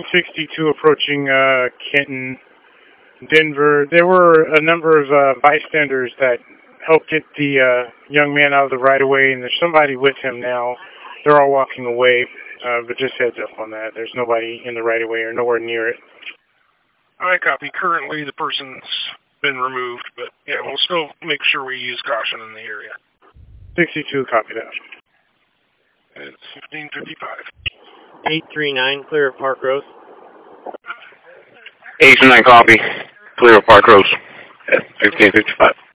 62 approaching Kenton, Denver. There were a number of bystanders that helped get the young man out of the right-of-way, and there's somebody with him now. They're all walking away, but just heads up on that. There's nobody in the right-of-way or nowhere near it. I copy. Currently, the person's been removed, but yeah, we'll still make sure we use caution in the area. 62, copy that. It's 1555. 839, clear of Park Rose. 829, copy. Clear of Park Rose at 1555.